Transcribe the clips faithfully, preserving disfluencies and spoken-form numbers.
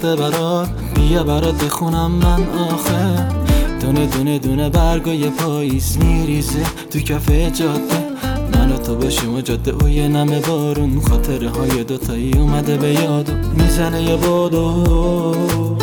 ساخته برات، بیا برات بخونم من آخه. دونه دونه دونه برگای پاییز میریزه تو کف جاده، من و تو باشیم و جاده و یه نم بارون، خاطره های دوتایی اومده به یادو میزنه یه بادو.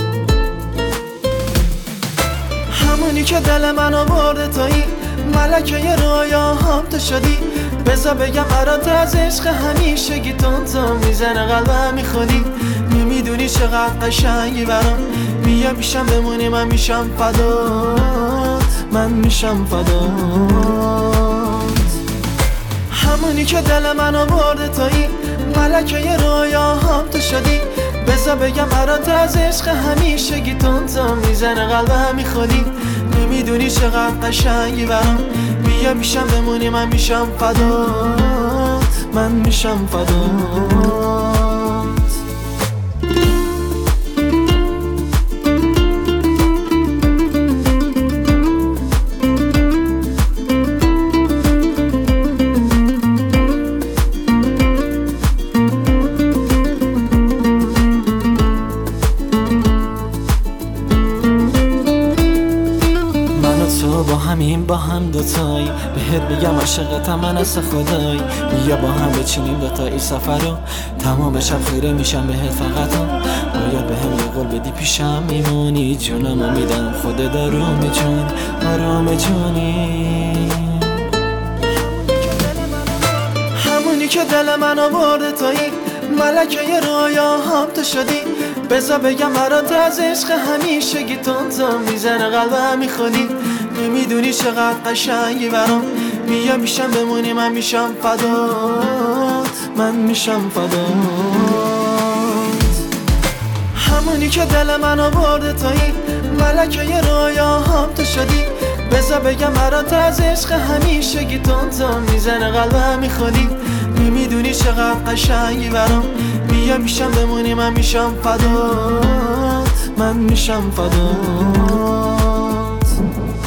همونی که دل منو برده تویی، ملکه رویا هم تو شدی. بذار بگم برات از عشق همیشگی تون میزنه قلبم میخونی. نمیدونی چقدر قشنگی برام، بیا میشم بمونی من میشم فدات، من میشم فدات. همونی که دل منو برده تویی، ملکه رویا هم تو شدی. بذار بگم برات از عشق همیشگی تون میزنه قلبم میخونی. نمیدونی چقدر قشنگی برام، بیا میشم بمونی من میشم فدات، من میشم فدات. تو با همین با هم دوتایی، بهت بگم عاشقتم من از خدایی. بیا با هم بچینیم دوتایی سفر رو، تمام شب خیره میشم بهت فقط رو. باید به هم یه قول بدی پیشم میمونی، جونمو میدم خودت آروم جونی، آروم جونی. همونی که دل منو برده تویی، ملکه رویا هم تو شدی. بذار بگم برات از عشق همیشگی تون میزنه قلبم میخونی. نمیدونی چقدر قشنگی برام، بیا میشم بمونی من میشم فدات، من میشم فدات. همونی که دل منو برده تویی، ملکه رویا هم تو شدی. بذار بگم برات از عشق همیشگی تون میزنه قلبم میخونی. نمیدونی چقدر قشنگی برام، بیا میشم بمونی من میشم فدات، من میشم فدات.